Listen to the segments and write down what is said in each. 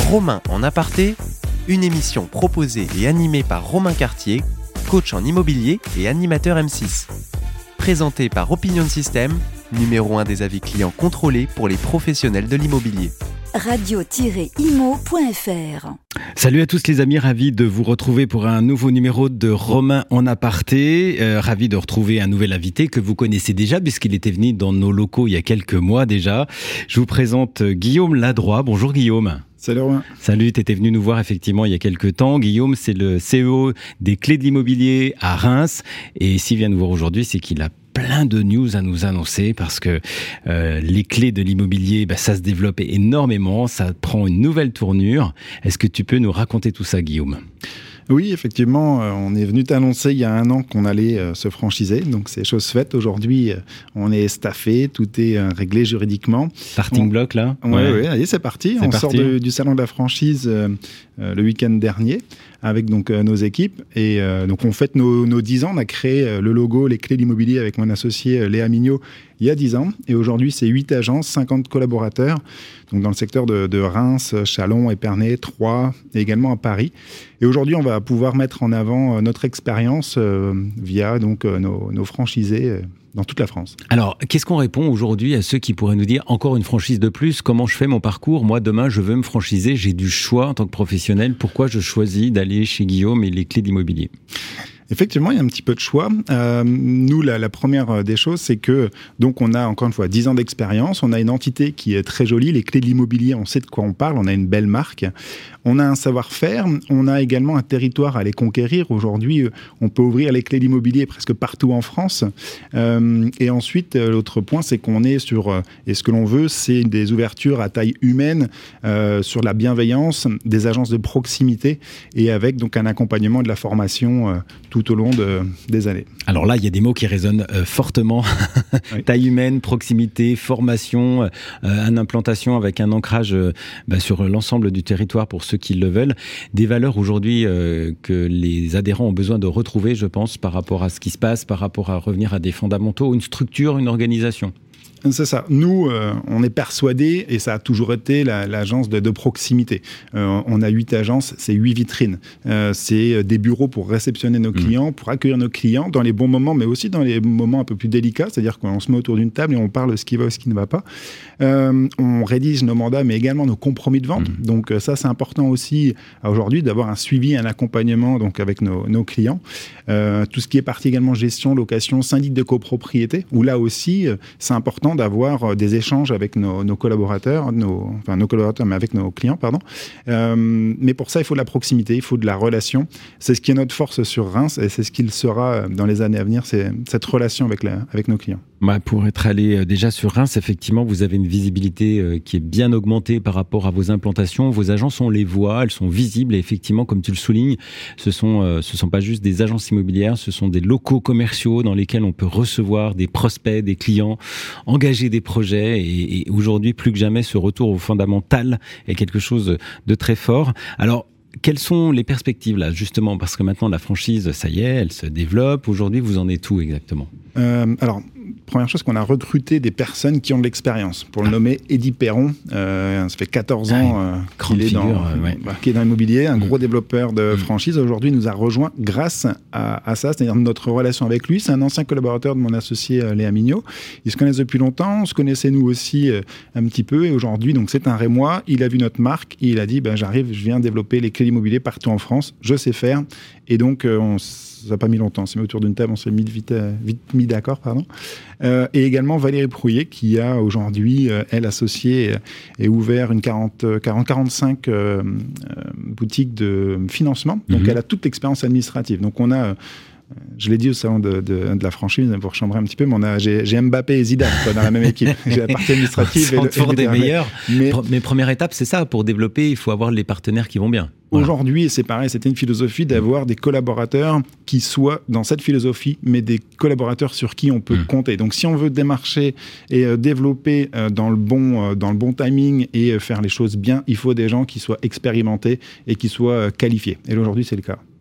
Romain en aparté, une émission proposée et animée par Romain Cartier, coach en immobilier et animateur M6. Présentée par Opinion System, numéro 1 des avis clients contrôlés pour les professionnels de l'immobilier. Radio-imo.fr. Salut à tous les amis, ravi de vous retrouver pour un nouveau numéro de Romain en aparté. Ravi de retrouver un nouvel invité que vous connaissez déjà puisqu'il était venu dans nos locaux il y a quelques mois déjà. Je vous présente Guillaume Ladroit. Bonjour Guillaume. Salut Romain. Salut, tu étais venu nous voir effectivement il y a quelques temps. Guillaume, c'est le CEO des Clés de l'immobilier à Reims. Et s'il vient nous voir aujourd'hui, c'est qu'il a plein de news à nous annoncer parce que les clés de l'immobilier, ça se développe énormément, ça prend une nouvelle tournure. Est-ce que tu peux nous raconter tout ça, Guillaume ? Oui, effectivement, on est venu t'annoncer il y a un an qu'on allait se franchiser. Donc, c'est chose faite. Aujourd'hui, on est staffé, tout est réglé juridiquement. Starting block, là ? Oui, allez, c'est parti. On sort du salon de la franchise le week-end dernier avec donc nos équipes. Et donc, on fête nos 10 ans. On a créé le logo Les Clés de l'immobilier avec mon associé Léa Mignot il y a 10 ans. Et aujourd'hui, c'est 8 agences, 50 collaborateurs. Donc, dans le secteur de Reims, Châlons, Épernay, Troyes et également à Paris. Et aujourd'hui, on va pouvoir mettre en avant notre expérience via donc nos franchisés dans toute la France. Alors, qu'est-ce qu'on répond aujourd'hui à ceux qui pourraient nous dire encore une franchise de plus ? Comment je fais mon parcours ? Moi, demain, je veux me franchiser. J'ai du choix en tant que professionnel. Pourquoi je choisis d'aller chez Guillaume et les Clés d'immobilier ? Effectivement, il y a un petit peu de choix. Nous, la première des choses, c'est que donc on a encore une fois 10 ans d'expérience. On a une entité qui est très jolie. Les Clés de l'immobilier, on sait de quoi on parle. On a une belle marque. On a un savoir-faire. On a également un territoire à les conquérir. Aujourd'hui, on peut ouvrir les Clés de l'immobilier presque partout en France. Et ensuite, l'autre point, c'est qu'on est sur... et ce que l'on veut, c'est des ouvertures à taille humaine, sur la bienveillance, des agences de proximité et avec donc un accompagnement de la formation tout au long des années. Alors là, il y a des mots qui résonnent fortement. Oui. Taille humaine, proximité, formation, une implantation avec un ancrage sur l'ensemble du territoire pour ceux qui le veulent. Des valeurs aujourd'hui que les adhérents ont besoin de retrouver, je pense, par rapport à ce qui se passe, par rapport à revenir à des fondamentaux, une structure, une organisation. C'est ça. Nous, on est persuadés, et ça a toujours été l'agence de proximité. On a 8 agences, c'est 8 vitrines. C'est des bureaux pour réceptionner nos clients, pour accueillir nos clients dans les bons moments, mais aussi dans les moments un peu plus délicats, c'est-à-dire qu'on se met autour d'une table et on parle de ce qui va ou ce qui ne va pas. On rédige nos mandats, mais également nos compromis de vente. Donc ça, c'est important aussi aujourd'hui d'avoir un suivi, un accompagnement donc avec nos clients. Tout ce qui est partie également gestion, location, syndic de copropriété, où là aussi, c'est important d'avoir des échanges avec nos collaborateurs, nos collaborateurs, mais avec nos clients, pardon. Mais pour ça, il faut de la proximité, il faut de la relation. C'est ce qui est notre force sur Reims et c'est ce qu'il sera dans les années à venir, c'est cette relation avec nos clients. Pour être allé déjà sur Reims, effectivement, vous avez une visibilité qui est bien augmentée par rapport à vos implantations. Vos agences, on les voit, elles sont visibles et effectivement, comme tu le soulignes, ce sont pas juste des agences immobilières, ce sont des locaux commerciaux dans lesquels on peut recevoir des prospects, des clients, engager des projets et aujourd'hui, plus que jamais, ce retour au fondamental est quelque chose de très fort. Alors, quelles sont les perspectives là, justement, parce que maintenant la franchise, ça y est, elle se développe. Aujourd'hui, vous en êtes où exactement ? Alors, première chose, qu'on a recruté des personnes qui ont de l'expérience. Pour le nommer, Eddy Perron, ça fait 14 ans qu'il est dans l'immobilier, un gros développeur de franchise. Aujourd'hui, il nous a rejoint grâce à ça, c'est-à-dire notre relation avec lui. C'est un ancien collaborateur de mon associé Léa Mignot. Ils se connaissent depuis longtemps, on se connaissait nous aussi un petit peu. Et aujourd'hui, donc, c'est un Rémois. Il a vu notre marque et il a dit j'arrive, je viens développer les clés d'immobilier partout en France. Je sais faire. Et donc, ça n'a pas mis longtemps. On s'est mis autour d'une table, on s'est vite mis d'accord, pardon. Et également Valérie Prouillet, qui a aujourd'hui, elle, associée, et ouvert une 45 boutiques de financement. Donc, elle a toute l'expérience administrative. Donc, on a... Je l'ai dit au salon de la franchise, pour chambrer un petit peu, mais j'ai Mbappé et Zidane dans la même équipe. J'ai la partie administrative et des meilleurs. Mais première étape, c'est ça. Pour développer, il faut avoir les partenaires qui vont bien. Voilà. Aujourd'hui, c'est pareil, c'était une philosophie d'avoir des collaborateurs qui soient dans cette philosophie, mais des collaborateurs sur qui on peut compter. Donc, si on veut démarcher et développer dans le bon timing et faire les choses bien, il faut des gens qui soient expérimentés et qui soient qualifiés. Et aujourd'hui, c'est le cas.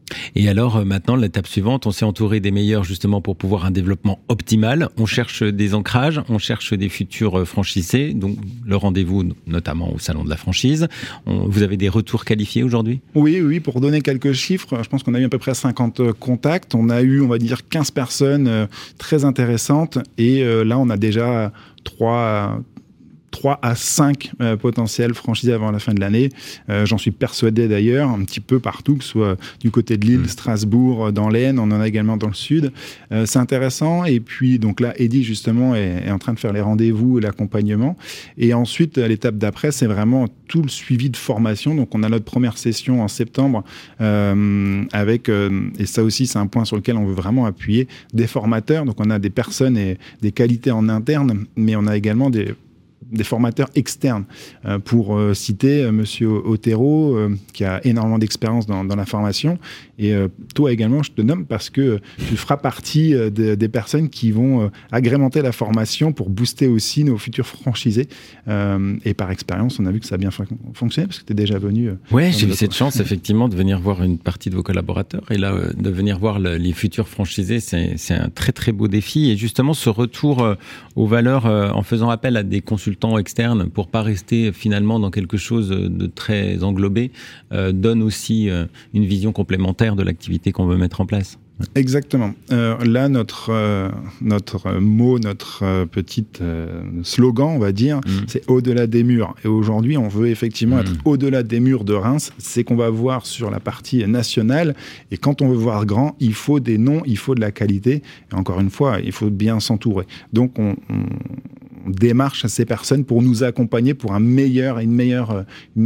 Et alors maintenant, l'étape suivante, on s'est entouré des meilleurs justement pour pouvoir un développement optimal. On cherche des ancrages, on cherche des futurs franchisés, donc le rendez-vous notamment au salon de la franchise. Vous avez des retours qualifiés aujourd'hui ? Oui, pour donner quelques chiffres, je pense qu'on a eu à peu près 50 contacts. On a eu, on va dire, 15 personnes très intéressantes et là, on a déjà 3 à 5 potentiels franchisés avant la fin de l'année. J'en suis persuadé d'ailleurs, un petit peu partout, que ce soit du côté de Lille, Strasbourg, dans l'Aisne, on en a également dans le sud. C'est intéressant. Et puis, donc là, Eddy, justement, est en train de faire les rendez-vous et l'accompagnement. Et ensuite, l'étape d'après, c'est vraiment tout le suivi de formation. Donc, on a notre première session en septembre avec, et ça aussi, c'est un point sur lequel on veut vraiment appuyer, des formateurs. Donc, on a des personnes et des qualités en interne, mais on a également des formateurs externes. Pour citer Monsieur Otero, qui a énormément d'expérience dans la formation. Et toi également, je te nomme parce que tu feras partie des personnes qui vont agrémenter la formation pour booster aussi nos futurs franchisés. Et par expérience, on a vu que ça a bien fonctionné parce que tu es déjà venu. Oui, j'ai eu cette chance effectivement de venir voir une partie de vos collaborateurs. Et là, de venir voir les futurs franchisés, c'est un très très beau défi. Et justement, ce retour aux valeurs en faisant appel à des consultants externes pour pas rester finalement dans quelque chose de très englobé donne aussi une vision complémentaire de l'activité qu'on veut mettre en place. Exactement. Là, notre mot, notre petit slogan, on va dire, c'est au-delà des murs. Et aujourd'hui, on veut effectivement être au-delà des murs de Reims. C'est qu'on va voir sur la partie nationale. Et quand on veut voir grand, il faut des noms, il faut de la qualité. Et encore une fois, il faut bien s'entourer. Donc, on démarche à ces personnes pour nous accompagner pour une meilleure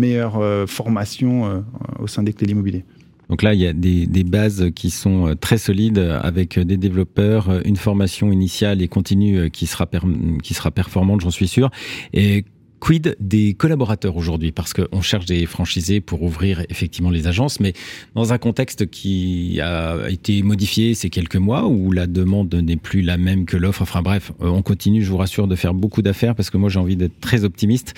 formation au sein des clés de l'immobilier. Donc là, il y a des bases qui sont très solides avec des développeurs, une formation initiale et continue qui sera performante, j'en suis sûr. Et quid des collaborateurs aujourd'hui ? Parce qu'on cherche des franchisés pour ouvrir effectivement les agences, mais dans un contexte qui a été modifié ces quelques mois, où la demande n'est plus la même que l'offre. Enfin bref, on continue, je vous rassure, de faire beaucoup d'affaires parce que moi j'ai envie d'être très optimiste.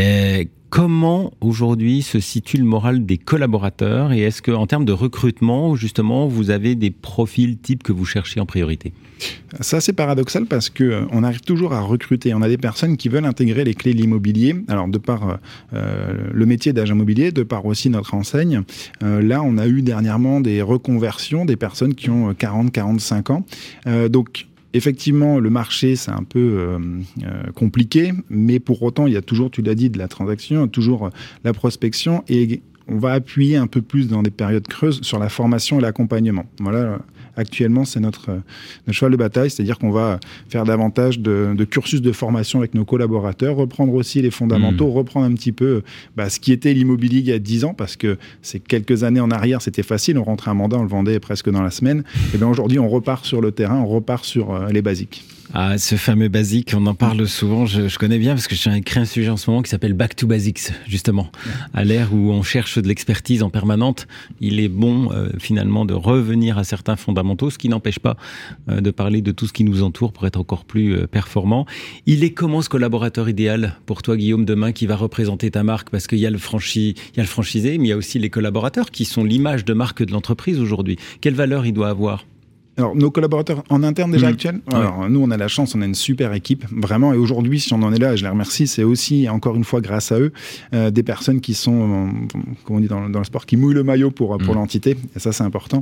Comment aujourd'hui se situe le moral des collaborateurs et est-ce qu'en termes de recrutement, justement, vous avez des profils types que vous cherchez en priorité ? Ça, c'est paradoxal parce qu'on arrive toujours à recruter. On a des personnes qui veulent intégrer les clés de l'immobilier. Alors, de par le métier d'agent immobilier, de par aussi notre enseigne, là, on a eu dernièrement des reconversions, des personnes qui ont 40-45 ans. Donc, effectivement, le marché, c'est un peu compliqué, mais pour autant, il y a toujours, tu l'as dit, de la transaction, toujours la prospection, et on va appuyer un peu plus dans des périodes creuses sur la formation et l'accompagnement. Voilà, actuellement, c'est notre cheval de bataille, c'est-à-dire qu'on va faire davantage de cursus de formation avec nos collaborateurs, reprendre aussi les fondamentaux, reprendre un petit peu ce qui était l'immobilier il y a 10 ans, parce que c'est quelques années en arrière, c'était facile, on rentrait un mandat, on le vendait presque dans la semaine. Et bien aujourd'hui, on repart sur le terrain, on repart sur les basiques. Ah, ce fameux basique, on en parle souvent, je connais bien parce que j'ai écrit un sujet en ce moment qui s'appelle Back to Basics, justement. À l'ère où on cherche de l'expertise en permanente, il est bon finalement de revenir à certains fondamentaux, ce qui n'empêche pas de parler de tout ce qui nous entoure pour être encore plus performant. Il est comment ce collaborateur idéal pour toi, Guillaume, demain, qui va représenter ta marque ? Parce qu'il y a le franchisé, mais il y a aussi les collaborateurs qui sont l'image de marque de l'entreprise aujourd'hui. Quelle valeur il doit avoir ? Alors, nos collaborateurs en interne déjà actuels, alors, nous, on a la chance, on a une super équipe, vraiment. Et aujourd'hui, si on en est là, je les remercie, c'est aussi, encore une fois, grâce à eux, des personnes qui sont, comme on dit dans le sport, qui mouillent le maillot pour l'entité. Et ça, c'est important.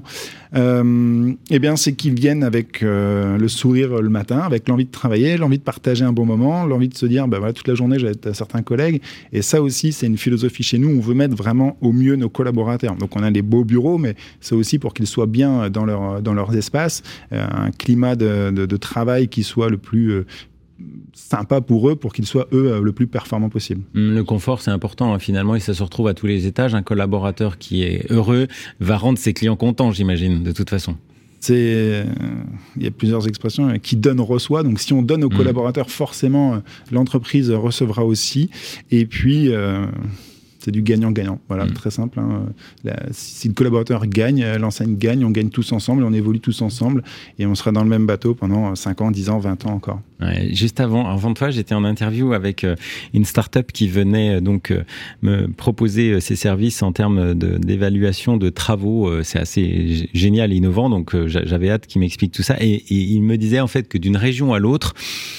Eh bien, c'est qu'ils viennent avec le sourire le matin, avec l'envie de travailler, l'envie de partager un bon moment, l'envie de se dire, voilà, toute la journée, j'ai certains collègues. Et ça aussi, c'est une philosophie chez nous. On veut mettre vraiment au mieux nos collaborateurs. Donc, on a des beaux bureaux, mais c'est aussi pour qu'ils soient bien dans leurs espaces. Un climat de travail qui soit le plus sympa pour eux, pour qu'ils soient, eux, le plus performants possible. Le confort, c'est important, finalement, et ça se retrouve à tous les étages. Un collaborateur qui est heureux va rendre ses clients contents, j'imagine, de toute façon. Il y a plusieurs expressions, qui donne reçoit. Donc, si on donne aux collaborateurs, forcément, l'entreprise recevra aussi. Et puis, C'est du gagnant-gagnant. Voilà, très simple. Si le collaborateur gagne, l'enseigne gagne, on gagne tous ensemble, on évolue tous ensemble et on sera dans le même bateau pendant 5 ans, 10 ans, 20 ans encore. Ouais, juste avant toi, j'étais en interview avec une start-up qui venait donc me proposer ses services en termes d'évaluation de travaux. C'est assez génial et innovant, donc j'avais hâte qu'il m'explique tout ça. Et il me disait en fait que d'une région à l'autre,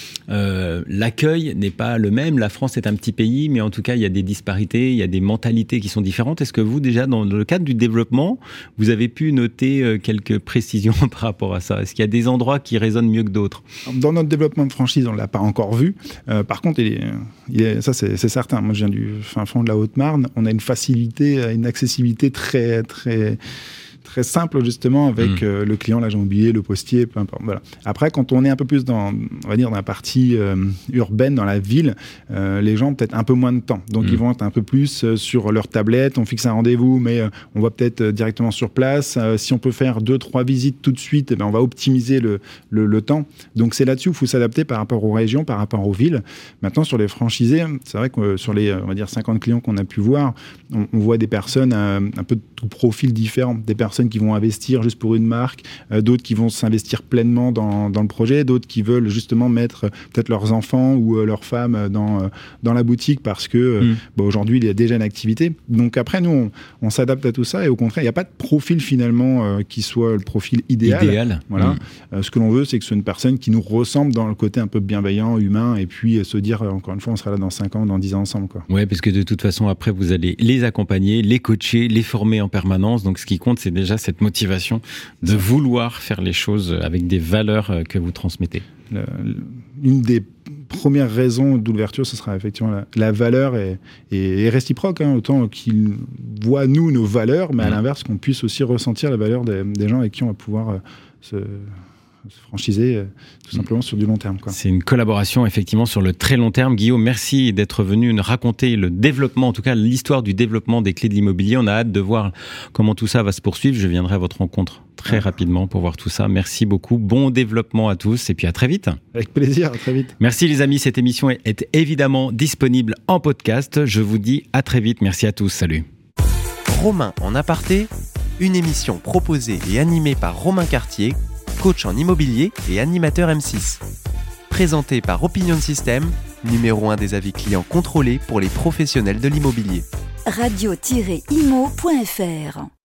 l'accueil n'est pas le même. La France est un petit pays, mais en tout cas, il y a des disparités, il y a des mentalités qui sont différentes. Est-ce que vous, déjà, dans le cadre du développement, vous avez pu noter quelques précisions par rapport à ça? Est-ce qu'il y a des endroits qui résonnent mieux que d'autres? Dans notre développement de franchise, on ne l'a pas encore vu. Par contre, ça, c'est certain. Moi, je viens du fin fond de la Haute-Marne. On a une facilité, une accessibilité très, très... très simple justement avec le client, l'agent immobilier, le postier, peu importe. Voilà. Après, quand on est un peu plus dans la partie urbaine, dans la ville, les gens ont peut-être un peu moins de temps. Donc, ils vont être un peu plus sur leur tablette. On fixe un rendez-vous, mais on va peut-être directement sur place. Si on peut faire 2-3 visites tout de suite, on va optimiser le temps. Donc, c'est là-dessus où il faut s'adapter par rapport aux régions, par rapport aux villes. Maintenant, sur les franchisés, c'est vrai que sur les, on va dire, 50 clients qu'on a pu voir, on voit des personnes un peu de tout profil différent. Des personnes qui vont investir juste pour une marque, d'autres qui vont s'investir pleinement dans le projet, d'autres qui veulent justement mettre peut-être leurs enfants ou leurs femmes dans la boutique parce que aujourd'hui, il y a déjà une activité. Donc après, nous, on s'adapte à tout ça et au contraire, il n'y a pas de profil finalement qui soit le profil idéal. Voilà. Ce que l'on veut, c'est que ce soit une personne qui nous ressemble dans le côté un peu bienveillant, humain, et puis se dire, encore une fois, on sera là dans 5 ans, dans 10 ans ensemble. Oui, parce que de toute façon, après, vous allez les accompagner, les coacher, les former en permanence. Donc, ce qui compte, c'est déjà cette motivation de vouloir faire les choses avec des valeurs que vous transmettez. Une des premières raisons d'ouverture, ce sera effectivement la valeur et réciproque, autant qu'ils voient nous nos valeurs, mais à l'inverse qu'on puisse aussi ressentir la valeur des gens avec qui on va pouvoir se franchiser tout simplement sur du long terme. C'est une collaboration effectivement sur le très long terme. Guillaume, merci d'être venu nous raconter le développement, en tout cas l'histoire du développement des clés de l'immobilier. On a hâte de voir comment tout ça va se poursuivre. Je viendrai à votre rencontre très rapidement pour voir tout ça. Merci beaucoup. Bon développement à tous et puis à très vite. Avec plaisir, à très vite. Merci les amis. Cette émission est évidemment disponible en podcast. Je vous dis à très vite. Merci à tous. Salut. Romain en aparté, une émission proposée et animée par Romain Cartier, coach en immobilier et animateur M6. Présenté par Opinion System, numéro 1 des avis clients contrôlés pour les professionnels de l'immobilier. Radio-imo.fr